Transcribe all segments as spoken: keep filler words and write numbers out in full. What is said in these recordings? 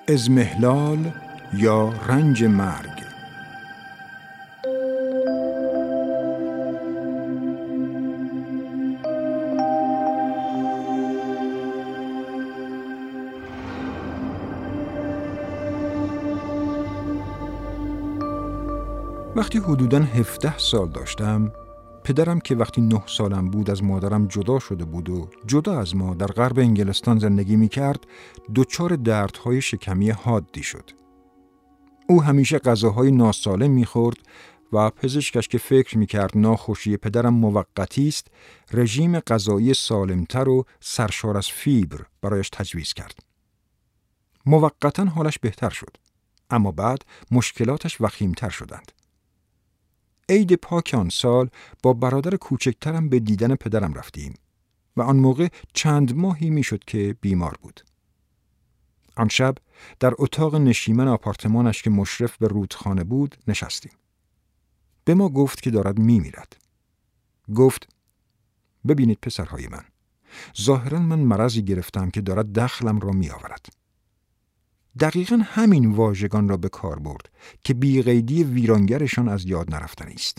اضمحلال یا رنج مرگ. وقتی حدوداً هفده سال داشتم، پدرم که وقتی نه سالم بود از مادرم جدا شده بود و جدا از ما در غرب انگلستان زندگی می کرد، دچار دردهای شکمی حادی شد. او همیشه غذاهای ناسالم می خورد و پزشکش که فکر می کرد ناخوشی پدرم موقتی است، رژیم غذایی سالمتر و سرشار از فیبر برایش تجویز کرد. موقتاً حالش بهتر شد، اما بعد مشکلاتش وخیمتر شدند. عید پاک آن سال با برادر کوچکترم به دیدن پدرم رفتیم و آن موقع چند ماهی می شد که بیمار بود. آن شب در اتاق نشیمن آپارتمانش که مشرف به رودخانه بود نشستیم. به ما گفت که دارد می میرد. گفت: ببینید پسرهای من، ظاهراً من مرضی گرفتم که دارد دخلم را می آورد. دقیقاً همین واژگان را به کار برد که بی‌قیدی ویرانگرشان از یاد نرفتنی است.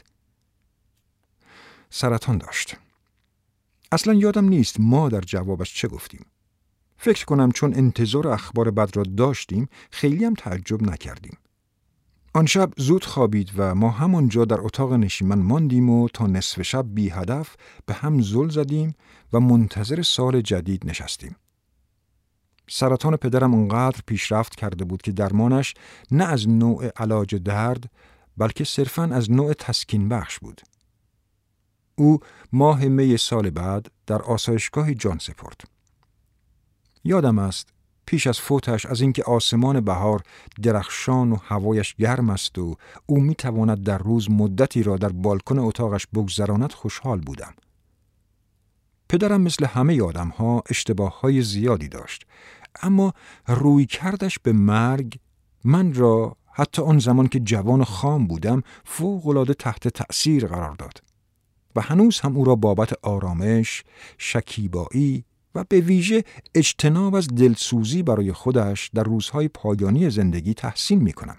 سرطان داشت. اصلاً یادم نیست ما در جوابش چه گفتیم. فکر کنم چون انتظار اخبار بد را داشتیم خیلی هم تعجب نکردیم. آن شب زود خوابید و ما همانجا در اتاق نشیمن ماندیم و تا نصف شب بی هدف به هم زل زدیم و منتظر سال جدید نشستیم. سرطان پدرم اونقدر پیشرفت کرده بود که درمانش نه از نوع علاج درد بلکه صرفاً از نوع تسکین بخش بود. او ماه می سال بعد در آسایشگاه جان سپرد. یادم است پیش از فوتش از اینکه آسمان بهار درخشان و هوایش گرم است و او میتواند در روز مدتی را در بالکن اتاقش بگذراند خوشحال بودم. پدرم مثل همه آدم‌ها اشتباه‌های زیادی داشت، اما روی کردش به مرگ من را حتی آن زمان که جوان و خام بودم فوق‌العاده تحت تأثیر قرار داد و هنوز هم او را بابت آرامش، شکیبایی و به ویژه اجتناب از دلسوزی برای خودش در روزهای پایانی زندگی تحسین می‌کنم.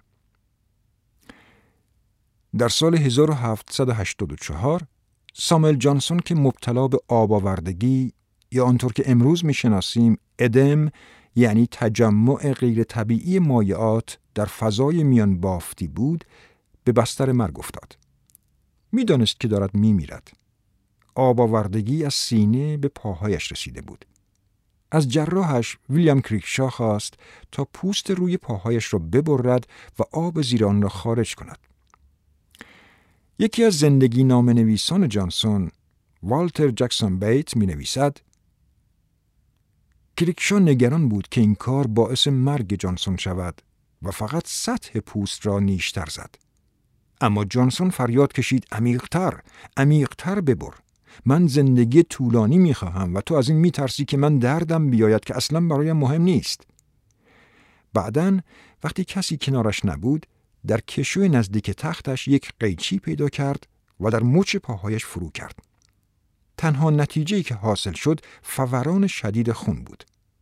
در سال هزار و هفتصد و هشتاد و چهار ساموئل جانسون که مبتلا به آب آوردگی یا آنطور که امروز میشناسیم ادم یعنی تجمع غیر طبیعی مایعات در فضای میان بافتی بود، به بستر مرگ افتاد. میدانست که دارد میمیرد. آب آوردگی از سینه به پاهایش رسیده بود. از جراحش ویلیام کریکشا خواست تا پوست روی پاهایش را ببرد و آب زیر آن را خارج کند. یکی از زندگی نامه نویسان جانسون، والتر جکسون بیت، می نویسد: کریکشا نگران بود که این کار باعث مرگ جانسون شود و فقط سطح پوست را نیشتر زد. اما جانسون فریاد کشید: عمیق‌تر، عمیق‌تر ببر. من زندگی طولانی می خواهم و تو از این می ترسی که من دردم بیاید که اصلا برایم مهم نیست. بعداً وقتی کسی کنارش نبود، در کشوی نزدیک تختش یک قیچی پیدا کرد و در مچ پاهایش فرو کرد. تنها نتیجه‌ای که حاصل شد فوران شدید خون بود.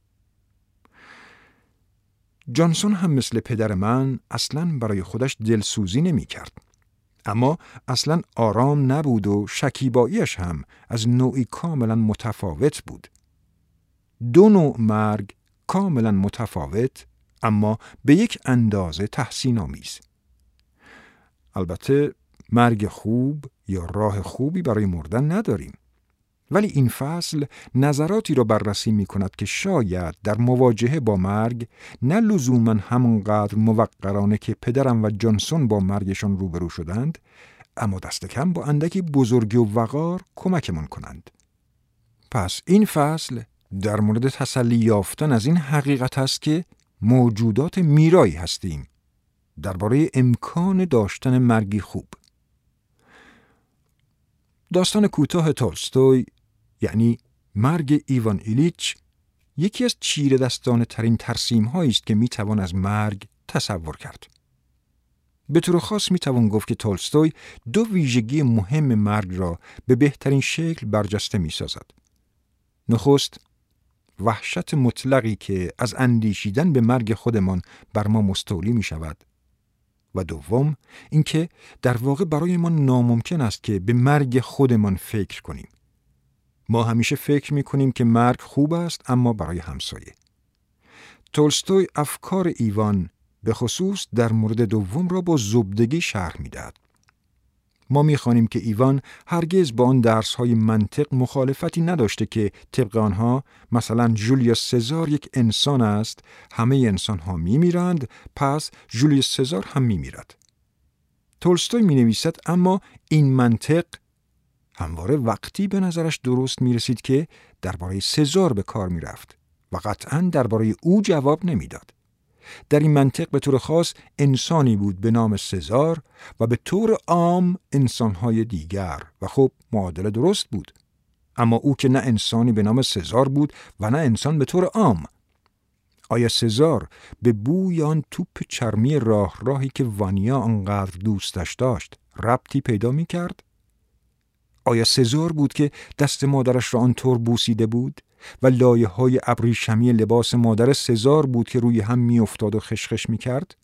جانسون هم مثل پدر من اصلاً برای خودش دلسوزی نمی کرد. اما اصلاً آرام نبود و شکیباییش هم از نوعی کاملاً متفاوت بود. دو نوع مرگ کاملاً متفاوت اما به یک اندازه تحسین آمیز. البته مرگ خوب یا راه خوبی برای مردن نداریم، ولی این فصل نظراتی را بررسی می کند که شاید در مواجهه با مرگ نه لزوماً همانقدر موقرانه که پدرم و جانسون با مرگشان روبرو شدند، اما دست کم با اندکی بزرگی و وقار کمکمان کنند. پس این فصل در مورد تسلی یافتن از این حقیقت است که موجودات میرایی هستیم، درباره امکان داشتن مرگی خوب. داستان کوتاه تولستوی یعنی مرگ ایوان ایلیچ یکی از چیره دستانه ترین ترسیم هایی است که می توان از مرگ تصور کرد. به طور خاص می توان گفت که تولستوی دو ویژگی مهم مرگ را به بهترین شکل برجسته می سازد. نخست، وحشت مطلقی که از اندیشیدن به مرگ خودمان بر ما مستولی می شود. و دوم اینکه در واقع برای ما ناممکن است که به مرگ خودمان فکر کنیم. ما همیشه فکر می کنیم که مرگ خوب است، اما برای همسایه. تولستوی افکار ایوان به خصوص در مورد دوم را با زبدگی شرح می دهد. ما می خوانیم که ایوان هرگز با آن درس‌های منطق مخالفتی نداشته که طبق آنها مثلا جولیوس سزار یک انسان است، همه انسان‌ها می‌میرند، پس جولیوس سزار هم می‌میرد. تولستوی می‌نویسد اما این منطق همواره وقتی به نظرش درست می‌رسید که درباره سزار به کار می‌رفت و قطعاً درباره او جواب نمی‌داد. در این منطق به طور خاص انسانی بود به نام سزار و به طور عام انسانهای دیگر و خب معادله درست بود. اما او که نه انسانی به نام سزار بود و نه انسان به طور عام. آیا سزار به بوی آن توپ چرمی راه راهی که وانیا آنقدر دوستش داشت ربطی پیدا می کرد؟ آیا سزار بود که دست مادرش را آنطور بوسیده بود؟ و لایه های ابریشمی لباس مادر سزار بود که روی هم می افتاد و خشخش می کرد؟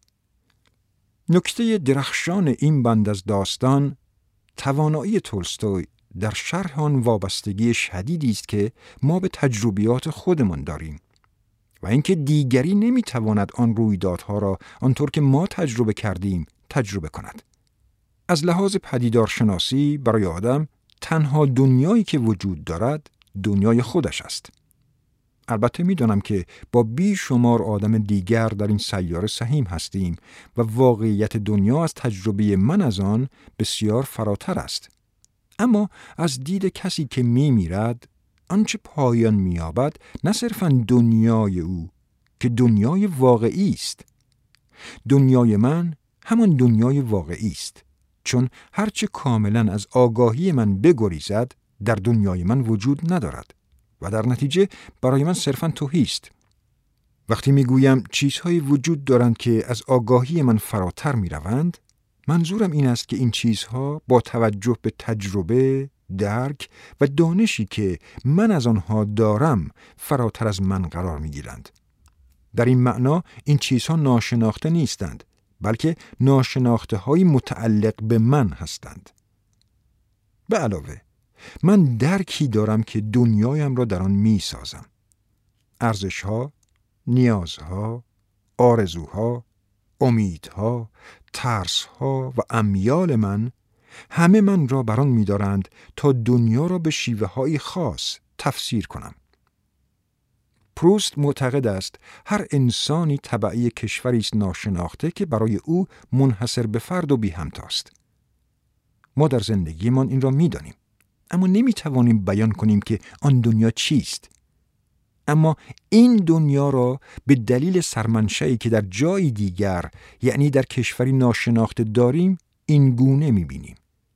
نکته درخشان این بند از داستان توانایی تولستوی در شرح آن وابستگی شدیدی است که ما به تجربیات خودمان داریم و اینکه دیگری نمی تواند آن رویدادها را آنطور که ما تجربه کردیم تجربه کند. از لحاظ پدیدارشناسی برای آدم تنها دنیایی که وجود دارد دنیای خودش است. البته می‌دانم که با بیشمار آدم دیگر در این سیاره سهیم هستیم و واقعیت دنیا از تجربه من از آن بسیار فراتر است. اما از دید کسی که می‌میرد، آنچه پایان می‌یابد نه صرفاً دنیای او که دنیای واقعی است. دنیای من همان دنیای واقعی است، چون هرچه کاملاً از آگاهی من بگریزد در دنیای من وجود ندارد و در نتیجه برای من صرفاً تهی است. وقتی میگویم چیزهایی وجود دارند که از آگاهی من فراتر میروند، منظورم این است که این چیزها با توجه به تجربه، درک و دانشی که من از آنها دارم فراتر از من قرار میگیرند. در این معنا این چیزها ناشناخته نیستند، بلکه ناشناخته های متعلق به من هستند. به علاوه من درکی دارم که دنیایم را در آن می سازم. ارزش‌ها، نیازها، آرزوها، امیدها، ترسها و امیال من همه من را بر آن می دارند تا دنیا را به شیوه های خاص تفسیر کنم. پروست معتقد است هر انسانی تبعی کشوری است ناشناخته که برای او منحصر به فرد و بی همتاست. ما در زندگیمان این را می دانیم، اما نمی توانیم بیان کنیم که آن دنیا چیست. اما این دنیا را به دلیل سرمنشئی که در جای دیگر، یعنی در کشوری ناشناخته داریم، این گونه می بینیم.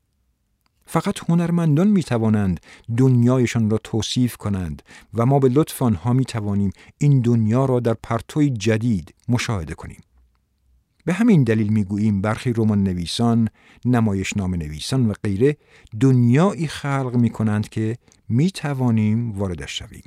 فقط هنرمندان می توانند دنیایشان را توصیف کنند و ما به لطف آنها می توانیم این دنیا را در پرتوی جدید مشاهده کنیم. به همین دلیل می گوییم برخی رمان نویسان، نمایشنامه نویسان و غیره دنیایی خلق می کنند که می توانیم واردش شویم.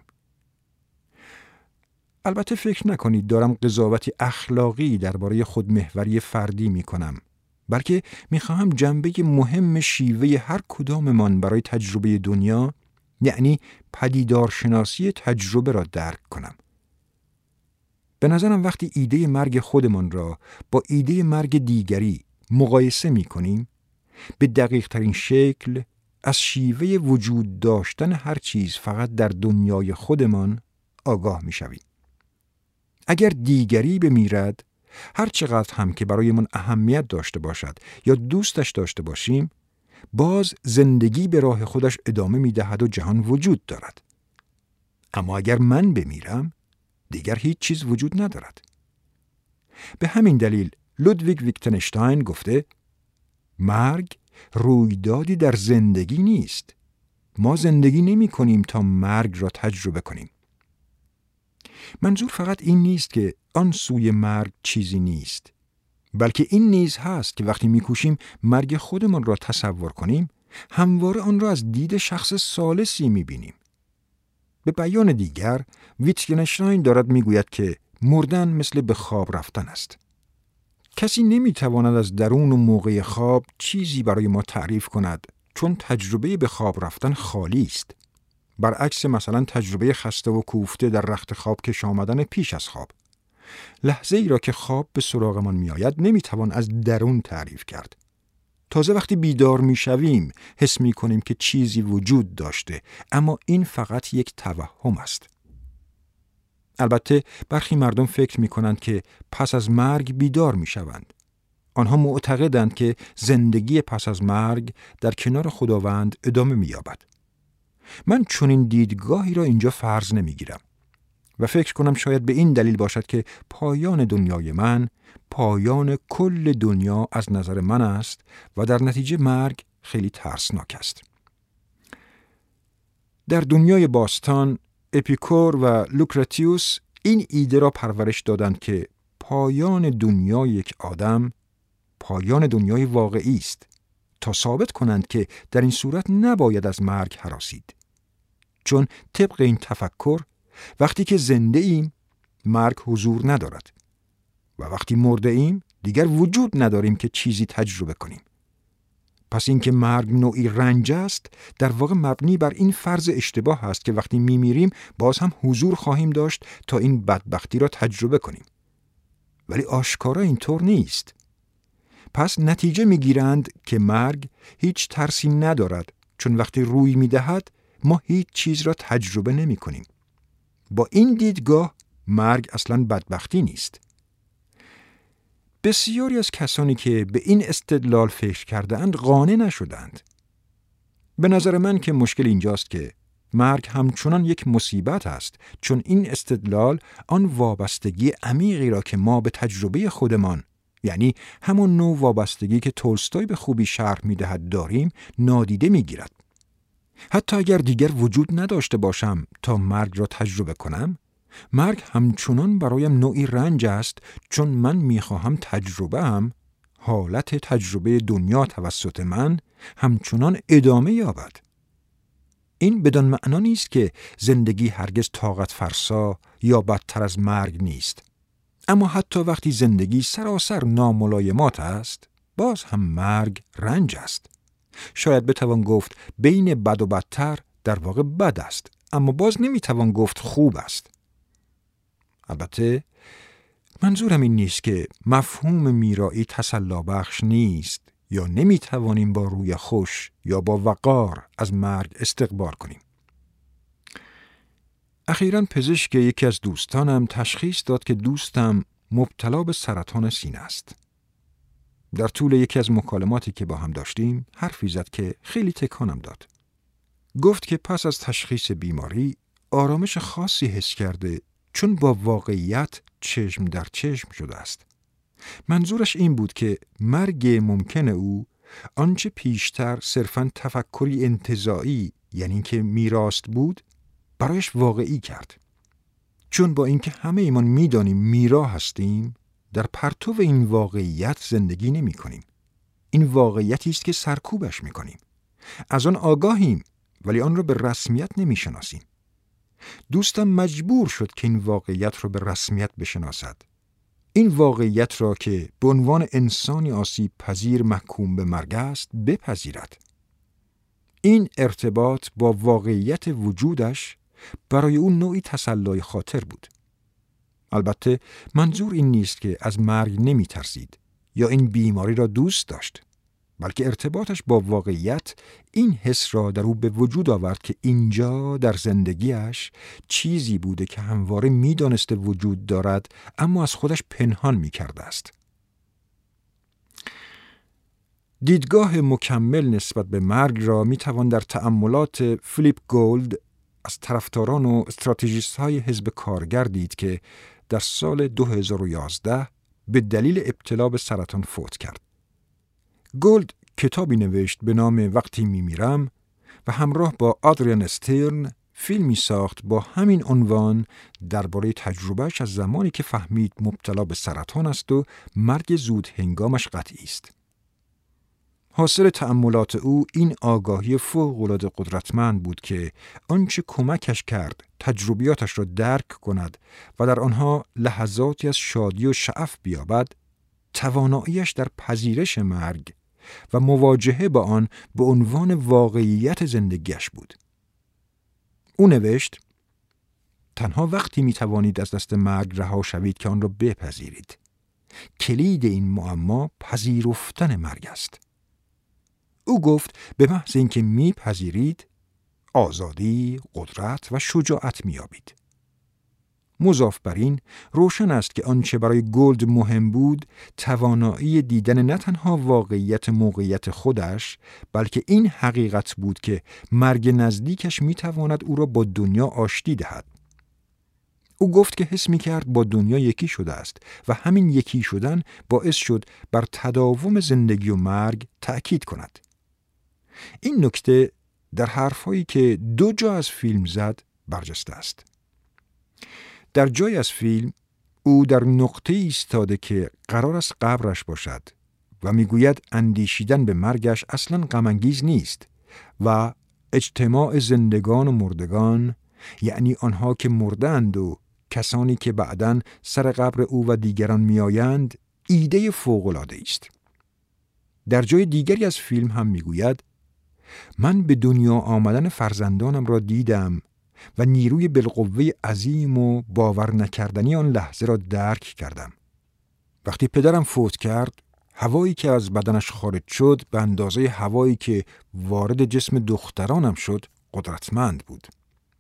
البته فکر نکنید دارم قضاوتی اخلاقی درباره خودمحوری فردی می کنم، بلکه می خواهم جنبه مهم شیوه هر کداممان برای تجربه دنیا، یعنی پدیدارشناسی تجربه را درک کنم. به نظرم وقتی ایده مرگ خودمان را با ایده مرگ دیگری مقایسه می کنیم، به دقیق ترین شکل از شیوه وجود داشتن هر چیز فقط در دنیای خودمان آگاه می شویم. اگر دیگری بمیرد، هر چقدر هم که برای من اهمیت داشته باشد یا دوستش داشته باشیم، باز زندگی به راه خودش ادامه می دهد و جهان وجود دارد. اما اگر من بمیرم، دیگر هیچ چیز وجود ندارد. به همین دلیل لودویگ ویتگنشتاین گفته مرگ رویدادی در زندگی نیست. ما زندگی نمی کنیم تا مرگ را تجربه کنیم. منظور فقط این نیست که آن سوی مرگ چیزی نیست، بلکه این نیز هست که وقتی میکوشیم مرگ خودمان را تصور کنیم، همواره آن را از دید شخص ثالثی میبینیم. به بیان دیگر، ویتگنشتاین دارد میگوید که مردن مثل به خواب رفتن است. کسی نمیتواند از درون و موقع خواب چیزی برای ما تعریف کند، چون تجربه به خواب رفتن خالی است. برعکس مثلا تجربه خسته و کوفته در رخت خواب کش آمدن پیش از خواب. لحظه ای را که خواب به سراغمان می آید نمی توان از درون تعریف کرد. تازه وقتی بیدار می شویم حس می کنیم که چیزی وجود داشته، اما این فقط یک توهم است. البته برخی مردم فکر می کنند که پس از مرگ بیدار می شوند. آنها معتقدند که زندگی پس از مرگ در کنار خداوند ادامه می یابد. من چنین دیدگاهی را اینجا فرض نمی گیرم و فکر کنم شاید به این دلیل باشد که پایان دنیای من پایان کل دنیا از نظر من است و در نتیجه مرگ خیلی ترسناک است. در دنیای باستان اپیکور و لوکراتیوس این ایده را پرورش دادند که پایان دنیای یک آدم پایان دنیای واقعی است تا ثابت کنند که در این صورت نباید از مرگ هراسید. چون طبق این تفکر وقتی که زنده ایم مرگ حضور ندارد و وقتی مرده ایم دیگر وجود نداریم که چیزی تجربه کنیم. پس اینکه مرگ نوعی رنج است در واقع مبنی بر این فرض اشتباه است که وقتی میمیریم باز هم حضور خواهیم داشت تا این بدبختی را تجربه کنیم. ولی آشکارا اینطور نیست. پس نتیجه میگیرند که مرگ هیچ ترسی ندارد، چون وقتی روی میدهد ما هیچ چیز را تجربه نمی کنیم. با این دیدگاه مرگ اصلاً بدبختی نیست. بسیاری از کسانی که به این استدلال فکر کردند قانع نشدند. به نظر من که مشکل اینجاست که مرگ همچنان یک مصیبت است، چون این استدلال آن وابستگی عمیقی را که ما به تجربه خودمان، یعنی همون نوع وابستگی که تولستوی به خوبی شرح می‌دهد داریم، نادیده می‌گیرد. حتی اگر دیگر وجود نداشته باشم تا مرگ را تجربه کنم، مرگ همچنان برایم نوعی رنج است، چون من میخواهم تجربه هم، حالت تجربه دنیا توسط من همچنان ادامه یابد. این بدان معنا نیست که زندگی هرگز طاقت فرسا یا بدتر از مرگ نیست. اما حتی وقتی زندگی سراسر ناملایمات است، باز هم مرگ رنج است. شاید بتوان گفت بین بد و بدتر در واقع بد است، اما باز نمیتوان گفت خوب است. البته منظورم این نیست که مفهوم میرایی تسلی بخش نیست یا نمیتوانیم با روی خوش یا با وقار از مرگ استقبال کنیم. اخیراً پزشک یکی از دوستانم تشخیص داد که دوستم مبتلا به سرطان سینه است. در طول یکی از مکالماتی که با هم داشتیم حرفی زد که خیلی تکانم داد. گفت که پس از تشخیص بیماری آرامش خاصی حس کرده، چون با واقعیت چشم در چشم شده است. منظورش این بود که مرگ ممکن او آنچه پیشتر صرفاً تفکری انتزاعی، یعنی که میراست بود، برایش واقعی کرد. چون با اینکه همه ایمان میدانیم میرا هستیم، در پرتو این واقعیت زندگی نمی کنیم. این واقعیتی است که سرکوبش می کنیم. از آن آگاهیم، ولی آن را به رسمیت نمی شناسیم. دوستم مجبور شد که این واقعیت را به رسمیت بشناسد. این واقعیت را که به عنوان انسانی آسیب پذیر محکوم به مرگ است بپذیرد. این ارتباط با واقعیت وجودش برای او نوعی تسلای خاطر بود. البته منظور این نیست که از مرگ نمی ترسید یا این بیماری را دوست داشت، بلکه ارتباطش با واقعیت این حس را در او به وجود آورد که اینجا در زندگیش چیزی بوده که همواره می دانسته وجود دارد، اما از خودش پنهان می کرده است. دیدگاه مکمل نسبت به مرگ را می توان در تأملات فیلیپ گولد از طرفداران و استراتژیست های حزب کارگر دید که در سال دو هزار و یازده به دلیل ابتلا به سرطان فوت کرد. گولد کتابی نوشت به نام وقتی میمیرم و همراه با آدریان استرن فیلمی ساخت با همین عنوان درباره تجربهش از زمانی که فهمید مبتلا به سرطان است و مرگ زود هنگامش قطعی است. حاصل تأملات او این آگاهی فوق‌العاده قدرتمند بود که آنچه کمکش کرد تجربیاتش را درک کند و در آنها لحظاتی از شادی و شعف بیابد، تواناییش در پذیرش مرگ و مواجهه با آن به عنوان واقعیت زندگیش بود. او نوشت: تنها وقتی می توانید از دست مرگ رها شوید که آن را بپذیرید. کلید این معما پذیرفتن مرگ است. او گفت به محض اینکه میپذیرید آزادی، قدرت و شجاعت میابید. مضاف بر این روشن است که آنچه برای گولد مهم بود توانایی دیدن نه تنها واقعیت موقعیت خودش، بلکه این حقیقت بود که مرگ نزدیکش میتواند او را با دنیا آشتی دهد. او گفت که حس می‌کرد با دنیا یکی شده است و همین یکی شدن باعث شد بر تداوم زندگی و مرگ تأکید کند. این نکته در حرف‌هایی که دو جا از فیلم زد برجسته است. در جای از فیلم او در نقطه ایستاده که قرار است قبرش باشد و میگوید اندیشیدن به مرگش اصلاً غم‌انگیز نیست و اجتماع زندگان و مردگان، یعنی آنها که مردند و کسانی که بعداً سر قبر او و دیگران میآیند، ایده فوق‌العاده است. در جای دیگری از فیلم هم میگوید: من به دنیا آمدن فرزندانم را دیدم و نیروی بالقوه عظیم و باور نکردنی آن لحظه را درک کردم. وقتی پدرم فوت کرد، هوایی که از بدنش خارج شد به اندازه هوایی که وارد جسم دخترانم شد قدرتمند بود.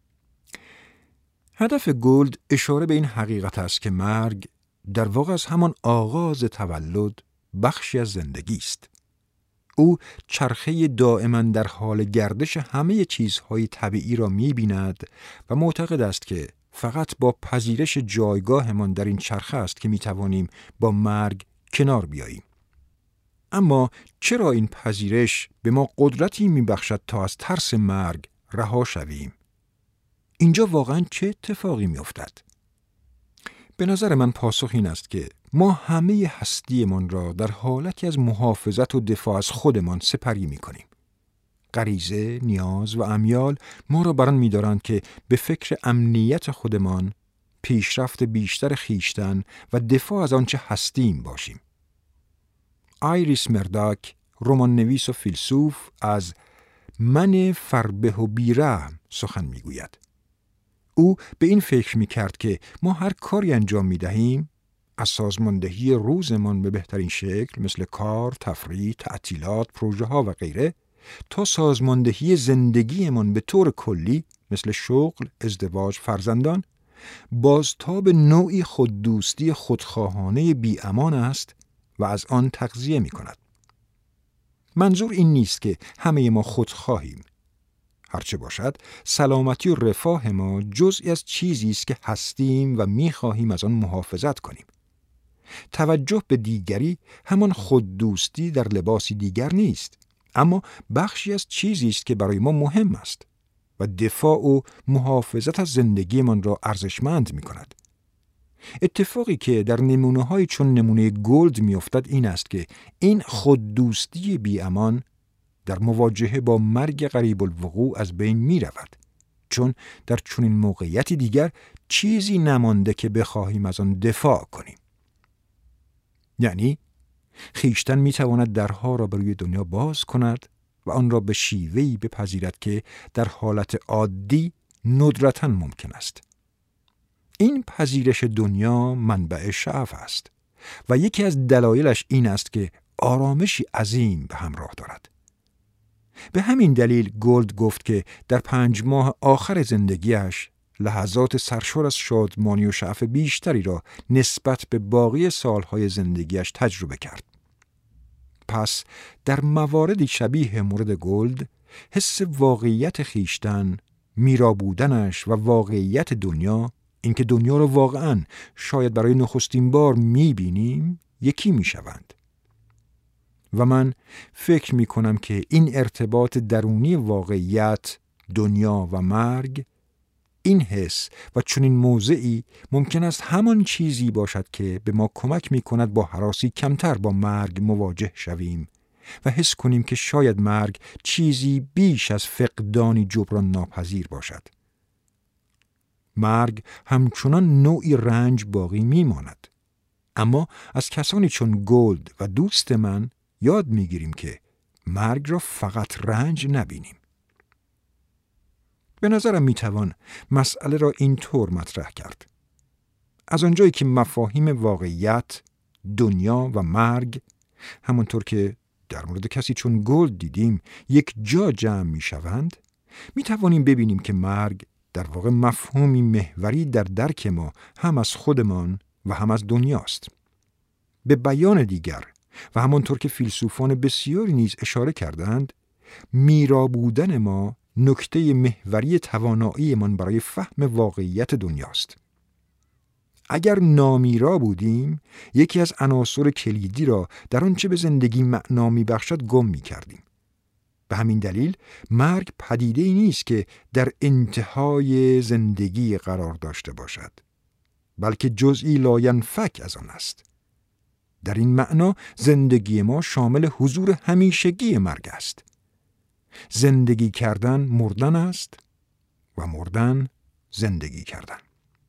هدف گولد اشاره به این حقیقت است که مرگ در واقع از همان آغاز تولد بخشی از زندگی است. او چرخه دائما در حال گردش همه چیزهای طبیعی را می‌بیند و معتقد است که فقط با پذیرش جایگاهمان در این چرخه است که می‌توانیم با مرگ کنار بیاییم. اما چرا این پذیرش به ما قدرتی می‌بخشد تا از ترس مرگ رها شویم؟ اینجا واقعاً چه اتفاقی می‌افتد؟ به نظر من پاسخ این است که ما همه هستیمان را در حالتی از محافظت و دفاع از خودمان سپری می‌کنیم. غریزه، نیاز و امیال ما را بران می‌دارند که به فکر امنیت خودمان، پیشرفت بیشتر خیشتن و دفاع از آنچه هستیم باشیم. آیریس مرداک، رمان نویس و فیلسوف، از من فربه و بیرحم سخن می‌گوید. او به این فکر می‌کرد که ما هر کاری انجام می‌دهیم، از سازماندهی روزمان به بهترین شکل مثل کار، تفریح، تعطیلات، پروژه‌ها و غیره، تا سازماندهی زندگیمان به طور کلی مثل شغل، ازدواج، فرزندان، بازتاب نوعی خوددوستی خودخواهانه بی‌امان است و از آن تغذیه می‌کند. منظور این نیست که همه ما خودخواهیم. هرچه باشد، سلامتی و رفاه ما جزئی از چیزی است که هستیم و می‌خواهیم از آن محافظت کنیم. توجه به دیگری همان خوددوستی در لباسی دیگر نیست، اما بخشی از چیزی است که برای ما مهم است و دفاع و محافظت از زندگیمان را ارزشمند می‌کند. اتفاقی که در نمونه‌های چون نمونه گولد می‌افتد این است که این خوددوستی بی‌امان در مواجهه با مرگ قریب الوقوع از بین می‌رود، چون در چنین موقعیتی دیگر چیزی نمانده که بخواهیم از آن دفاع کنیم. یعنی خیشتن می‌تواند درها را بر روی دنیا باز کند و آن را به شیوهی بپذیرد که در حالت عادی ندرتاً ممکن است. این پذیرش دنیا منبع شعف است و یکی از دلایلش این است که آرامشی عظیم به همراه دارد. به همین دلیل گولد گفت که در پنج ماه آخر زندگیش لحظات سرشار از شادمانی و شعف بیشتری را نسبت به باقی سالهای زندگیش تجربه کرد. پس در مواردی شبیه مورد گولد، حس واقعیت خیشتن، میرا بودنش و واقعیت دنیا، اینکه دنیا را واقعاً شاید برای نخستین بار می‌بینیم، یکی می‌شوند. و من فکر می‌کنم که این ارتباط درونی واقعیت، دنیا و مرگ، این حس و چنین موضعی ممکن است همان چیزی باشد که به ما کمک می‌کند با هراسی کمتر با مرگ مواجه شویم و حس کنیم که شاید مرگ چیزی بیش از فقدانی جبران ناپذیر باشد. مرگ همچنان نوعی رنج باقی میماند. اما از کسانی چون گولد و دوست من یاد میگیریم که مرگ را فقط رنج نبینیم. به نظرم میتوان مسئله را اینطور مطرح کرد. از آنجایی که مفاهیم واقعیت، دنیا و مرگ همانطور که در مورد کسی چون گولد دیدیم یک جا جمع میشوند، میتوانیم ببینیم که مرگ در واقع مفهومی محوری در درک ما هم از خودمان و هم از دنیاست. به بیان دیگر و همانطور که فیلسوفان بسیاری نیز اشاره کردند، میرا بودن ما نکته محوری تواناییمان برای فهم واقعیت دنیاست. اگر نامیرا بودیم، یکی از عناصر کلیدی را در آنچه به زندگی معنا می‌بخشد گم می‌کردیم. به همین دلیل مرگ پدیده‌ای نیست که در انتهای زندگی قرار داشته باشد، بلکه جزئی لاینفک از آن است. در این معنا زندگی ما شامل حضور همیشگی مرگ است. زندگی کردن مردن است و مردن زندگی کردن.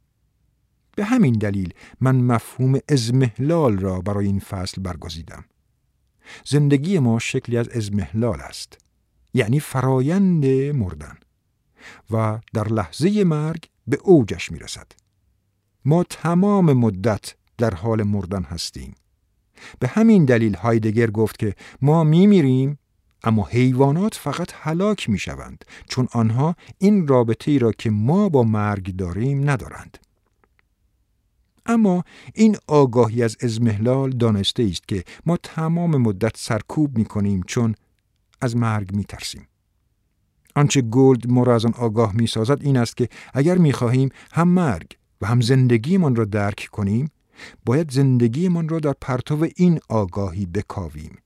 به همین دلیل من مفهوم اضمحلال را برای این فصل برگزیدم. زندگی ما شکلی از اضمحلال است، یعنی فرایند مردن و در لحظه مرگ به اوجش می رسد. ما تمام مدت در حال مردن هستیم. به همین دلیل هایدگر گفت که ما می میریم، اما حیوانات فقط هلاک می شوند، چون آنها این رابطه‌ای را که ما با مرگ داریم ندارند. اما این آگاهی از اضمحلال دانسته است که ما تمام مدت سرکوب می کنیم چون از مرگ می ترسیم. آنچه گولد ما را از آن آگاه می سازد این است که اگر می خواهیم هم مرگ و هم زندگیمان را درک کنیم، باید زندگیمان را در پرتو این آگاهی بکاویم.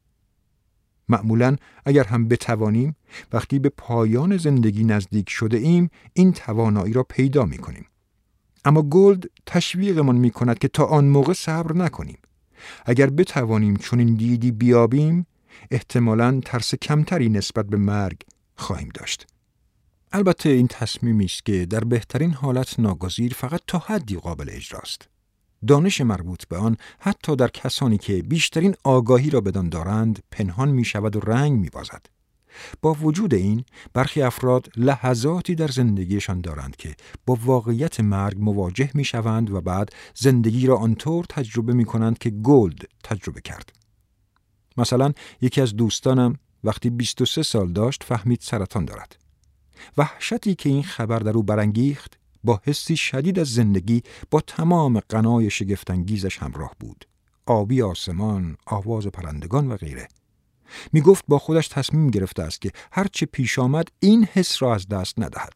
معمولاً اگر هم بتوانیم، وقتی به پایان زندگی نزدیک شده ایم، این توانایی را پیدا می کنیم. اما گولد تشویقمان می کند که تا آن موقع صبر نکنیم. اگر بتوانیم چنین دیدی بیابیم، احتمالاً ترس کمتری نسبت به مرگ خواهیم داشت. البته این تصمیمی است که در بهترین حالت ناگزیر فقط تا حدی قابل اجراست. دانش مربوط به آن حتی در کسانی که بیشترین آگاهی را بدان دارند پنهان می شود و رنگ می بازد. با وجود این، برخی افراد لحظاتی در زندگیشان دارند که با واقعیت مرگ مواجه می شوند و بعد زندگی را آنطور تجربه می کنند که گولد تجربه کرد. مثلا یکی از دوستانم وقتی بیست و سه سال داشت فهمید سرطان دارد. وحشتی که این خبر در او برانگیخت با حسی شدید از زندگی با تمام غنای شگفت‌انگیزش همراه بود. آبی آسمان، آواز پرندگان و غیره. می گفت با خودش تصمیم گرفته است که هرچه پیش آمد این حس را از دست ندهد.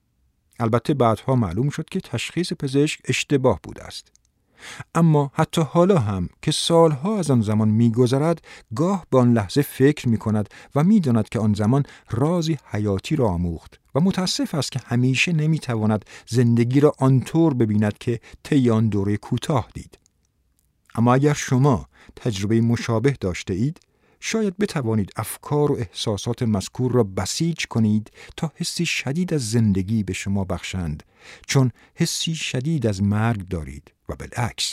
البته بعدها معلوم شد که تشخیص پزشک اشتباه بوده است. اما حتی حالا هم که سالها از آن زمان می گذرد، گاه به آن لحظه فکر می کند و می داند که آن زمان رازی حیاتی را آموخت و متاسف است که همیشه نمی تواند زندگی را آنطور ببیند که طی آن دوره کوتاه دید. اما اگر شما تجربه مشابه داشته اید، شاید بتوانید افکار و احساسات مذکور را بسیج کنید تا حسی شدید از زندگی به شما بخشند، چون حسی شدید از مرگ دارید و بالعکس.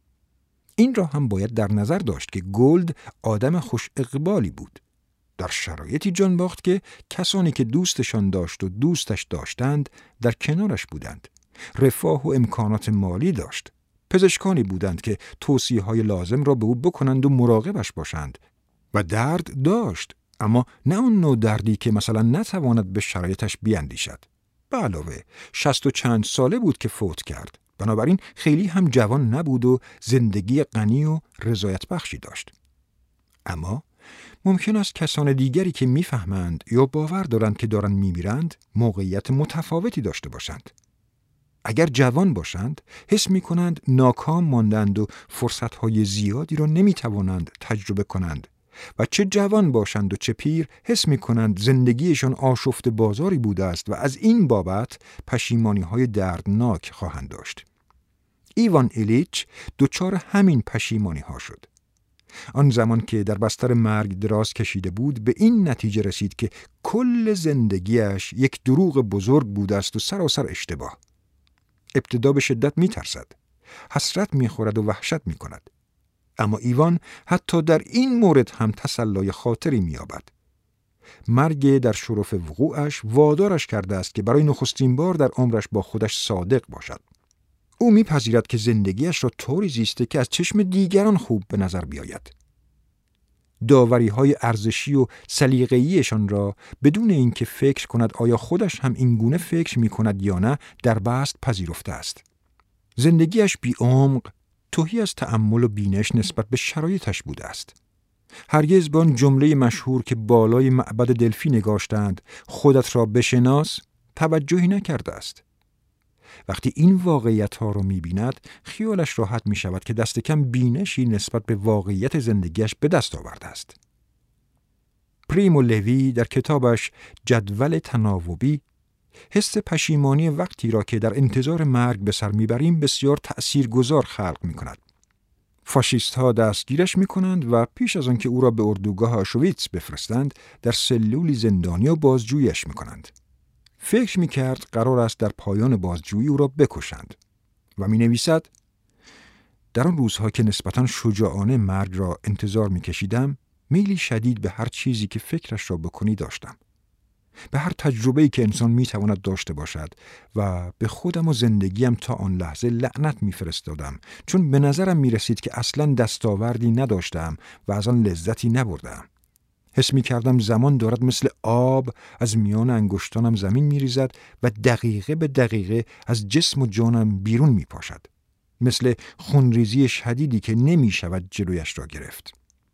این را هم باید در نظر داشت که گولد آدم خوش اقبالی بود. در شرایطی جان باخت که کسانی که دوستشان داشت و دوستش داشتند در کنارش بودند. رفاه و امکانات مالی داشت. پزشکانی بودند که توصیه‌های لازم را به او بکنند و مراقبش باشند. و درد داشت، اما نه اون نوع دردی که مثلا نتواند به شرایطش بیاندیشد. به علاوه شصت و چند ساله بود که فوت کرد. بنابراین خیلی هم جوان نبود و زندگی غنی و رضایت بخشی داشت. اما ممکن است کسان دیگری که میفهمند یا باور دارند که دارند میمیرند موقعیت متفاوتی داشته باشند. اگر جوان باشند، حس می کنند ناکام ماندند و فرصتهای زیادی را نمی توانند تجربه کنند و چه جوان باشند و چه پیر حس می کنند زندگیشان آشفت بازاری بوده است و از این بابت پشیمانی های دردناک خواهند داشت. ایوان ایلیچ دچار همین پشیمانی ها شد. آن زمان که در بستر مرگ دراز کشیده بود به این نتیجه رسید که کل زندگیش یک دروغ بزرگ بوده است و سراسر اشتباه. ابتدا به شدت می ترسد. حسرت می خورد و وحشت می کند. اما ایوان حتی در این مورد هم تسلای خاطری می یابد. مرگ در شرف وقوعش وادارش کرده است که برای نخستین بار در عمرش با خودش صادق باشد. او میپذیرد که زندگیش را طوری زیسته که از چشم دیگران خوب به نظر بیاید. داوری‌های ارزشی و سلیقه‌ایشان را بدون اینکه فکر کند آیا خودش هم این گونه فکر می‌کند یا نه در بست پذیرفته است. زندگیش بی‌عمق، تهی از تأمل و بینش نسبت به شرایطش بوده است. هرگز به آن جمله مشهور که بالای معبد دلفی نگاشتند خودت را بشناس توجهی نکرده است. وقتی این واقعیت ها رو می بیند خیالش راحت می شود که دست کم بینشی نسبت به واقعیت زندگیش به دست آورده است. پریمو لوی در کتابش جدول تناوبی حس پشیمانی وقتی را که در انتظار مرگ به سر میبریم بسیار تأثیرگذار خلق می کند. فاشیست ها دستگیرش می کنند و پیش از آنکه او را به اردوگاه آشویتس بفرستند در سلولی زندانی و بازجویش می کنند. فکر می کرد قرار است در پایان بازجویی او را بکشند و می نویسد در آن روزها که نسبتاً شجاعانه مرگ را انتظار می کشیدم میلی شدید به هر چیزی که فکرش را بکنی داشتم. به هر تجربه‌ای که انسان می تواند داشته باشد و به خودم و زندگیم تا آن لحظه لعنت می فرستادم چون به نظرم می رسید که اصلاً دستاوردی نداشتم و از آن لذتی نبردم. حس می کردم زمان دارد مثل آب از میان انگشتانم زمین می ریزد و دقیقه به دقیقه از جسم و جانم بیرون می پاشد. مثل خونریزی شدیدی که نمی شود جلویش را گرفت.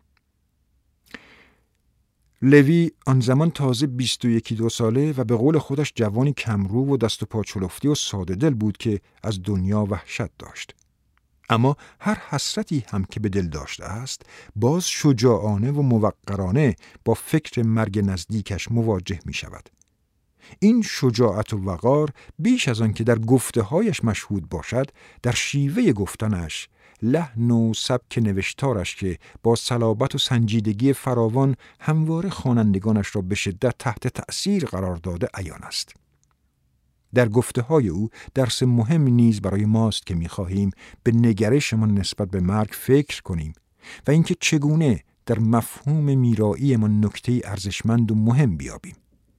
لوی آن زمان تازه بیست و یکی دو ساله و به قول خودش جوانی کمرو و دست و پا چلفتی و ساده دل بود که از دنیا وحشت داشت. اما هر حسرتی هم که به دل داشته است باز شجاعانه و موقرانه با فکر مرگ نزدیکش مواجه می شود. این شجاعت و وقار بیش از آن که در گفته‌هایش مشهود باشد در شیوه گفتنش، لحن و سبک نوشتارش که با صلابت و سنجیدگی فراوان همواره خوانندگانش را به شدت تحت تأثیر قرار داده عیان است. در گفته‌های او درس مهم نیز برای ماست که می‌خواهیم به نگرشمان نسبت به مرگ فکر کنیم و اینکه چگونه در مفهوم میراییمان نکته ارزشمند و مهم بیابیم.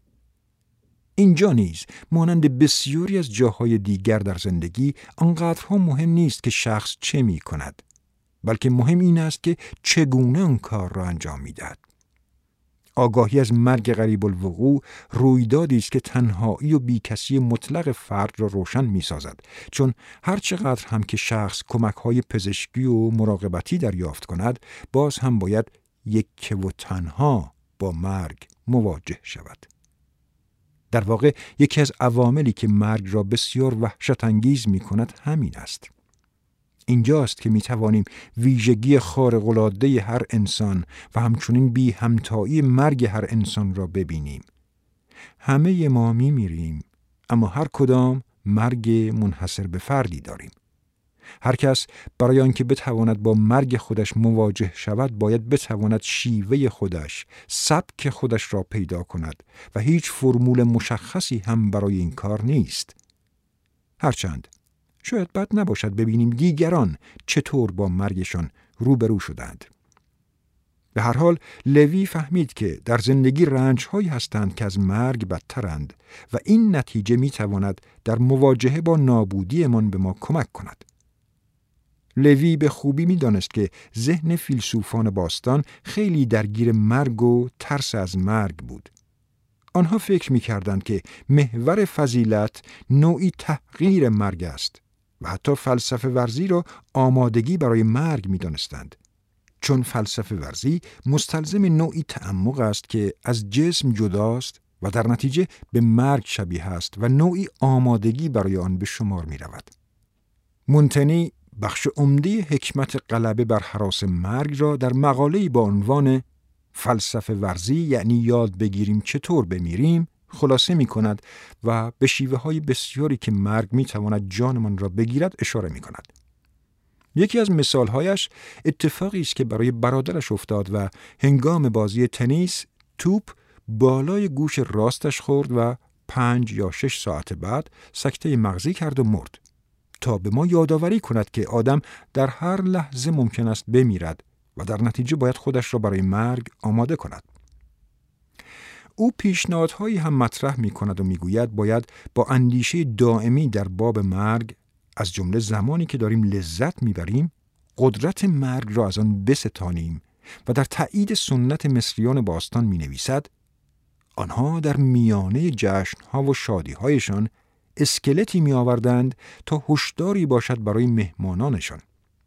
اینجا نیز مانند بسیاری از جاهای دیگر در زندگی آنقدرها مهم نیست که شخص چه می کند، بلکه مهم این است که چگونه آن کار را انجام می دهد. آگاهی از مرگ قریب الوقوع رویدادی است که تنهایی و بیکسی مطلق فرد را روشن می سازد، چون هر چقدر هم که شخص کمک‌های پزشکی و مراقبتی دریافت کند باز هم باید یک و تنها با مرگ مواجه شود. در واقع یکی از عواملی که مرگ را بسیار وحشت انگیز می کند همین است. اینجاست که می توانیم ویژگی خارق‌العاده هر انسان و همچنین بی همتایی مرگ هر انسان را ببینیم. همه ما می میریم، اما هر کدام مرگ منحصر به فردی داریم. هر کس برای آنکه بتواند با مرگ خودش مواجه شود باید بتواند شیوه خودش، سبک خودش را پیدا کند و هیچ فرمول مشخصی هم برای این کار نیست. هرچند شاید بد نباشد ببینیم دیگران چطور با مرگشان روبرو شدند. به هر حال لوی فهمید که در زندگی رنج‌هایی هستند که از مرگ بدترند و این نتیجه میتواند در مواجهه با نابودیمان به ما کمک کند. لوی به خوبی می دانست که ذهن فیلسوفان باستان خیلی درگیر مرگ و ترس از مرگ بود. آنها فکر می کردند که محور فضیلت نوعی تحقیر مرگ است و حتی فلسفه ورزی را آمادگی برای مرگ می دانستند. چون فلسفه ورزی مستلزم نوعی تعمق است که از جسم جداست و در نتیجه به مرگ شبیه است و نوعی آمادگی برای آن به شمار می رود. مونتنی بخش عمده حکمت غلبه بر هراس مرگ را در مقاله‌ای با عنوان فلسفه ورزی یعنی یاد بگیریم چطور بمیریم خلاصه می کند و به شیوه های بسیاری که مرگ می تواند جانمان را بگیرد اشاره می کند. یکی از مثالهایش اتفاقی است که برای برادرش افتاد و هنگام بازی تنیس توپ بالای گوش راستش خورد و پنج یا شش ساعت بعد سکته مغزی کرد و مرد، تا به ما یادآوری کند که آدم در هر لحظه ممکن است بمیرد و در نتیجه باید خودش را برای مرگ آماده کند. او پیشنهادهایی هم مطرح می کند و می گوید باید با اندیشه دائمی در باب مرگ، از جمله زمانی که داریم لذت می بریم، قدرت مرگ را از آن بستانیم و در تایید سنت مصریان باستان می نویسد آنها در میانه جشنها و شادیهایشان اسکلتی می آوردند تا هشداری باشد برای مهمانانشان.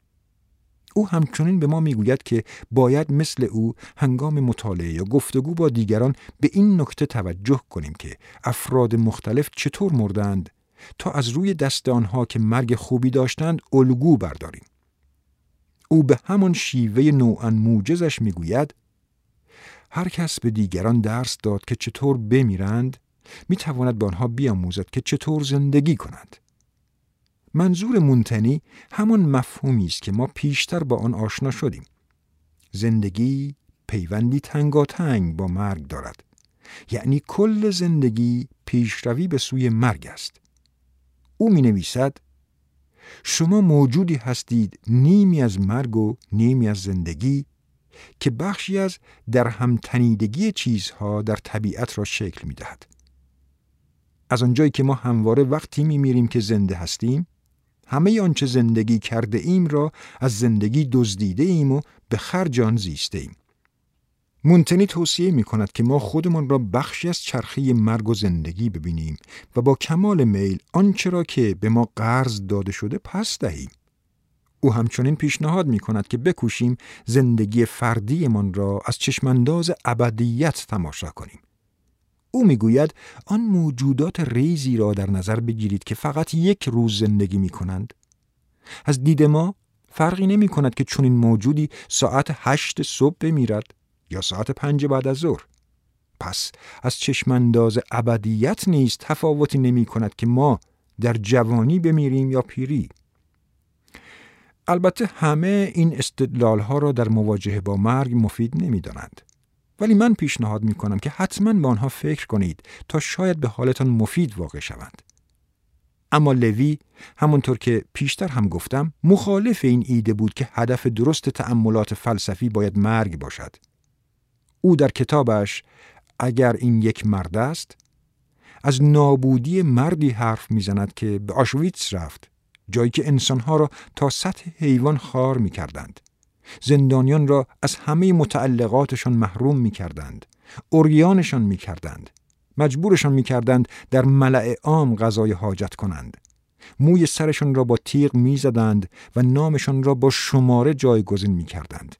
او همچنین به ما می گوید که باید مثل او هنگام مطالعه یا گفتگو با دیگران به این نکته توجه کنیم که افراد مختلف چطور مردند تا از روی دست آنها که مرگ خوبی داشتند الگو برداریم. او به همان شیوه نوعاً موجزش می گوید هر کس به دیگران درس داد که چطور بمیرند می تواند به آنها بیاموزد که چطور زندگی کنند. منظور مونتنی همان مفهومی است که ما پیشتر با آن آشنا شدیم. زندگی پیوندی تنگاتنگ با مرگ دارد. یعنی کل زندگی پیشروی به سوی مرگ است. او می نویسد شما موجودی هستید نیمی از مرگ و نیمی از زندگی که بخشی از در هم تنیدگی چیزها در طبیعت را شکل می دهد. از آنجایی که ما همواره وقتی می میریم که زنده هستیم، همه آنچه زندگی کرده ایم را از زندگی دزدیده ایم و به خرج آن زیسته ایم. مونتنی توصیه می کند که ما خودمان را بخشی از چرخه مرگ و زندگی ببینیم و با کمال میل آنچه را که به ما قرض داده شده پس دهیم. او همچنین پیشنهاد می کند که بکوشیم زندگی فردیمان را از چشمانداز ابدیت تماشا کنیم. او می گوید آن موجودات ریزی را در نظر بگیرید که فقط یک روز زندگی می کنند. از دید ما فرقی نمی کند که چنین موجودی ساعت هشت صبح بمیرد یا ساعت پنج بعد از ظهر. پس از چشمانداز ابدیت نیز تفاوتی نمی کند که ما در جوانی بمیریم یا پیری. البته همه این استدلال‌ها را در مواجهه با مرگ مفید نمی‌دانند. ولی من پیشنهاد می‌کنم که حتماً به آنها فکر کنید تا شاید به حالتان مفید واقع شوند. اما لوی همونطور که پیشتر هم گفتم مخالف این ایده بود که هدف درست تأملات فلسفی باید مرگ باشد. او در کتابش اگر این یک مرد است از نابودی مردی حرف می‌زند که به آشویتس رفت، جایی که انسانها را تا سطح حیوان خوار می کردند. زندانیان را از همه متعلقاتشان محروم می کردند. عریانشان می کردند. مجبورشان می کردند در ملأ عام قضای حاجت کنند. موی سرشان را با تیغ می زدند و نامشان را با شماره جایگزین می کردند.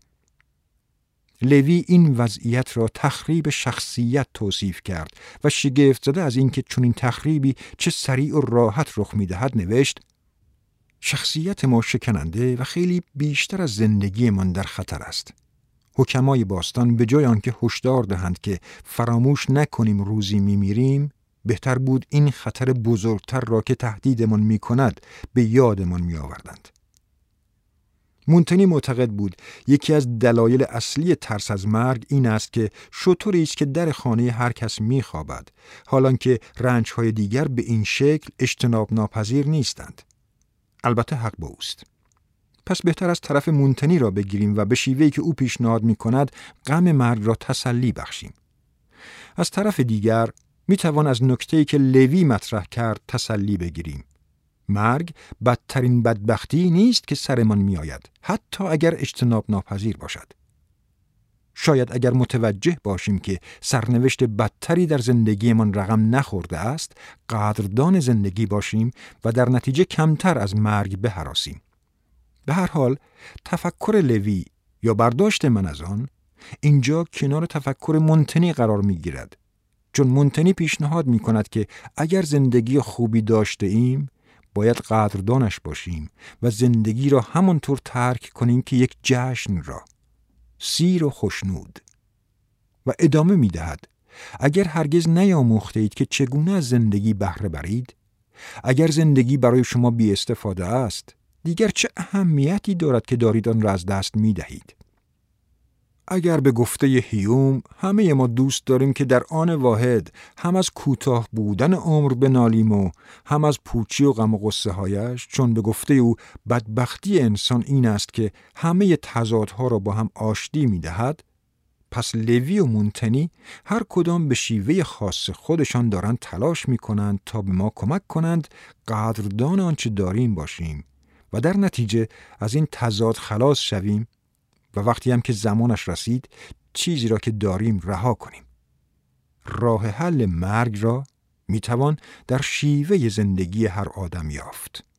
لوی این وضعیت را تخریب شخصیت توصیف کرد و شگفت زده از اینکه چنین تخریبی چه سریع و راحت رخ می دهد نوشت شخصیت ما شکننده و خیلی بیشتر از زندگیمان در خطر است. حکمای باستان به جای آنکه هشدار دهند که فراموش نکنیم روزی میمیریم، بهتر بود این خطر بزرگتر را که تهدیدمان میکند به یادمان میآوردند. مونتنی معتقد بود یکی از دلایل اصلی ترس از مرگ این است که شتری است که در خانه هر کس میخوابد، حالانکه رنج‌های دیگر به این شکل اجتناب ناپذیر نیستند. البته حق با اوست. پس بهتر از طرف مونتنی را بگیریم و به شیوهی که او پیشنهاد می کند غم مرگ را تسلی بخشیم. از طرف دیگر می توان از نکته‌ای که لوی مطرح کرد تسلی بگیریم. مرگ بدترین بدبختی نیست که سرمان می آید، حتی اگر اجتناب ناپذیر باشد. شاید اگر متوجه باشیم که سرنوشت بدتری در زندگیمان رقم نخورده است، قدردان زندگی باشیم و در نتیجه کمتر از مرگ بهراسیم. به هر حال تفکر لوی یا برداشت من از آن اینجا کنار تفکر مونتنی قرار می گیرد، چون مونتنی پیشنهاد می کند که اگر زندگی خوبی داشته ایم باید قدردانش باشیم و زندگی را همانطور ترک کنیم که یک جشن را، سیر و خوشنود. و ادامه می دهد اگر هرگز نیاموخته اید که چگونه از زندگی بهره برید، اگر زندگی برای شما بی استفاده است، دیگر چه اهمیتی دارد که دارید آن را از دست می دهید؟ اگر به گفته هیوم همه ما دوست داریم که در آن واحد هم از کوتاه بودن عمر بنالیم و هم از پوچی و غم و غصه هایش، چون به گفته او بدبختی انسان این است که همه تضادها را با هم آشتی می دهد، پس لوی و مونتنی هر کدام به شیوه خاص خودشان دارند تلاش می کنند تا به ما کمک کنند قدردان آنچه داریم باشیم و در نتیجه از این تضاد خلاص شویم و وقتی هم که زمانش رسید چیزی را که داریم رها کنیم. راه حل مرگ را می توان در شیوه زندگی هر آدم یافت.